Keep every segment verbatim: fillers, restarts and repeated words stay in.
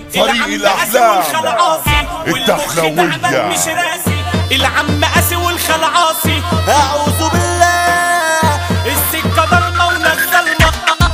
فريق الأحلام الدخلوية مش راسي العم قاسي والخلعاصي. أعوذ بالله السكة ضلمة ونزلمة.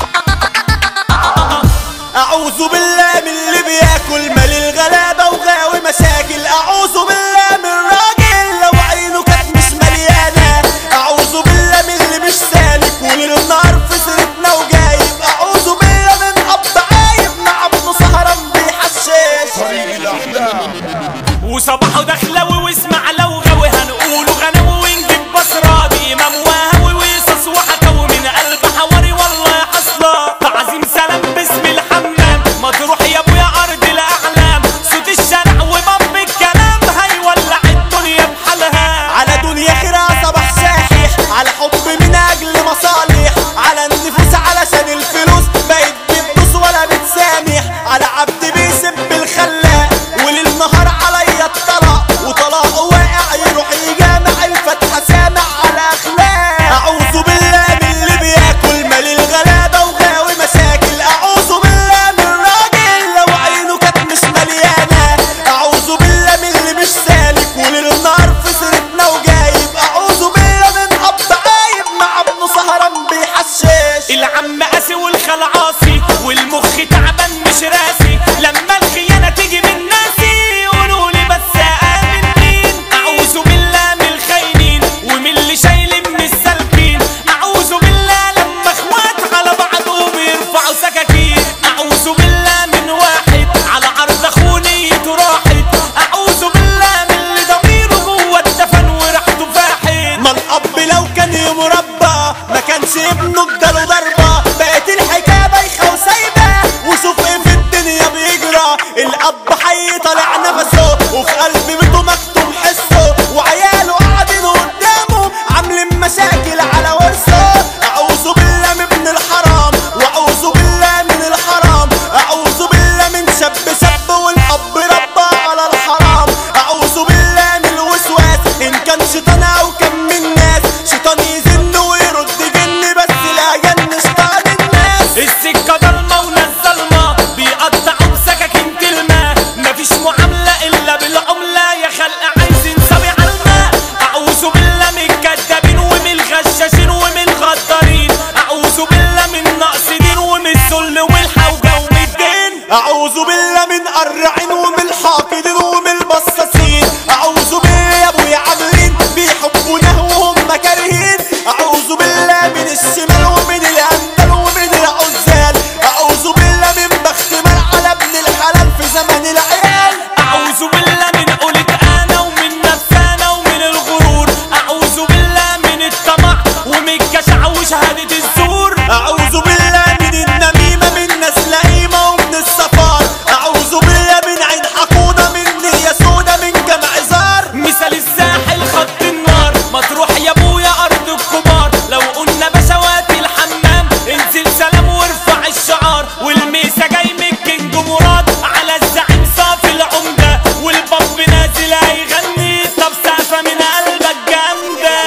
أعوذ بالله من اللي بياكل مال الغلابة وغاوي مشاكل. أعوذ بالله من راجل لو عينه كانت مش مليانة. أعوذ بالله من اللي مش سالك وليل النهار في سيرتنا وجايب. أعوذ بالله من أب عايب مع ابنه سهران بيحشش. فريق الأحلام وصباحه دخلوي واسمع لو غاوي هنقوله غنوي ونجيب بصرادي إمام وهوي وقصص وحكاوي من قلب حواري والله يا حصلة. تعظيم سلام باسم الحمام مطروح يا ابويا أرض الأعلام. صوت الشارع وباب الكلام هيولع الدنيا بحالها. على دنيا خيرها صباح شاحح على حب من أجل مصالح. على النفوس علشان الفلوس بقت بتبص ولا بتسامح. على عبد بيسب الخلاق وليل نهار عليا الطلاق وطلاق واقع يروح يجامع الفتحة سامع على أخلاق. أعوذ بالله من اللي بياكل مال الغلابة وغاوي مشاكل. أعوذ بالله من راجل لو عينه كانت مش مليانة. أعوذ بالله من اللي مش سالك وليل النهار في سيرتنا وجايب. أعوذ بالله من أب عايب مع ابنه سهران بيحشش. العم قاسي والخلعاصي والمخ تعبان مش راسي. لما الخيانة تيجي من ناسي قولولي بس آمن مين. أعوذ بالله من الخاينين ومن اللي شايلين من السالكين. أعوذ بالله لما اخوات على بعضهم يرفعوا سكاكين. أعوذ بالله من واحد على عرض أخوه نيته راحت. أعوذ بالله من اللي ضميره جوه الدفن وريحته فاحت. ما الأب لو كان مربى ما كانش ابنه اداله ضربة. بقت الحكاية بايخة وسايبة وشوف ايه في الدنيا بيجرى. الأب حي طالع نفسه وفي قلب بيته مكتوم حسه. وعياله قاعدين قدامه عاملين مشاكل على ورثه. أعوذ بالله من ابن الحرام وأعوذ بالله من الحرام. أعوذ بالله من شاب شاب والأب ربى على الحرام. أعوذ بالله من الوسواس إن كان شيطان أو كان من ناس. شيطان يزن ويرد جن بس لا جن شيطان الناس. السكة ضلمة ونزلمة بيقطعوا بسكاكين كلمة. مفيش معاملة إلا بالعملة يا خلق عايزين سبع الماء. أعوذ بالله من الكدابين ومن الغشاشين ومن الغدارين. أعوذ بالله من نقص دين ومن الذل والحوجة ومن الدين. أعوذ بالله من قرعين ومن الحاقدين ومن البصاصين. أعوذ بالله يا ابويا عاملين بيحبونا وهم كارهين. أعوذ بالله من الشمال ومن الأندل ومن العزال. أعوذ بالله من بخت مال على ابن الحلال في زمن العيال. أعوذ بالله من قولة أنا ومن نفسانا ومن الغرور. أعوذ بالله من الطمع ومن الجشع وشهادة الزور. أعوذ بالله من النميمة من ناس لئيمة ومن الصفار. أعوذ بالله من عين حقودة من نية سودة من جمع زار. مثال الساحل خط النار مطروح يا ابويا أرض الكبار. لو قلنا بشوات الحمام انزل سلام وارفع الشعار. والميسا جاي من الكينج مراد على الزعيم صافي العمدة. والباب نازل هيغني طب سقفة من قلبك جامدة.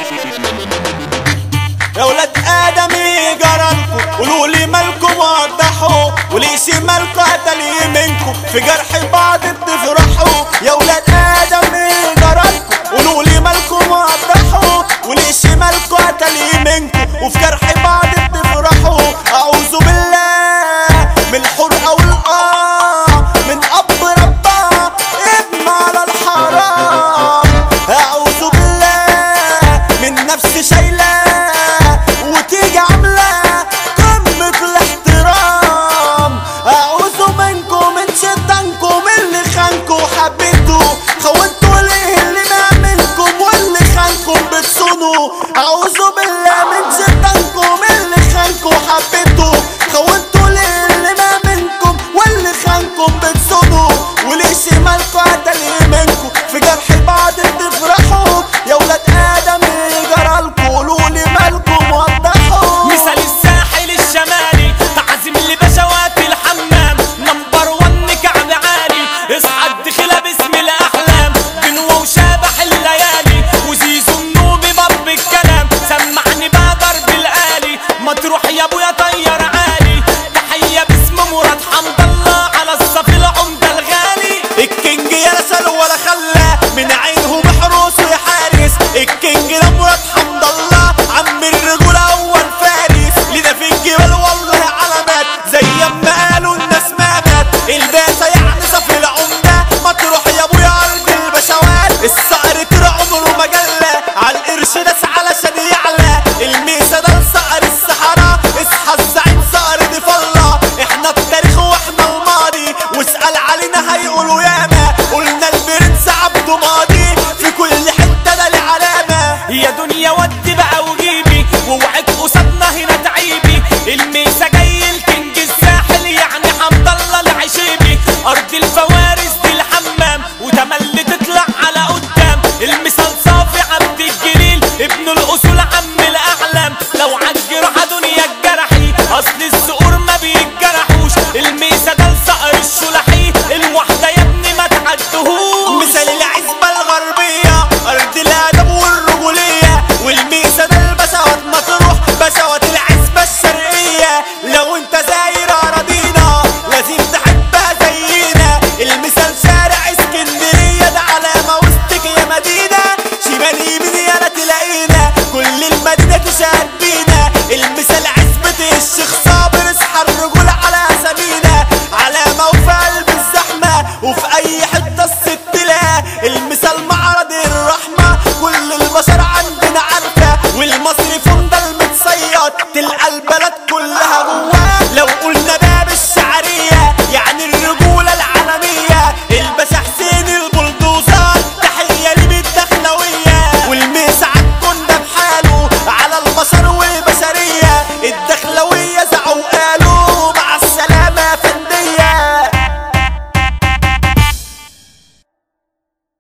يا ولاد آدم ايه جرالكوا قولولي مالكوا وضحوا وليش مالكوا قتل منكوا في جرح بعض.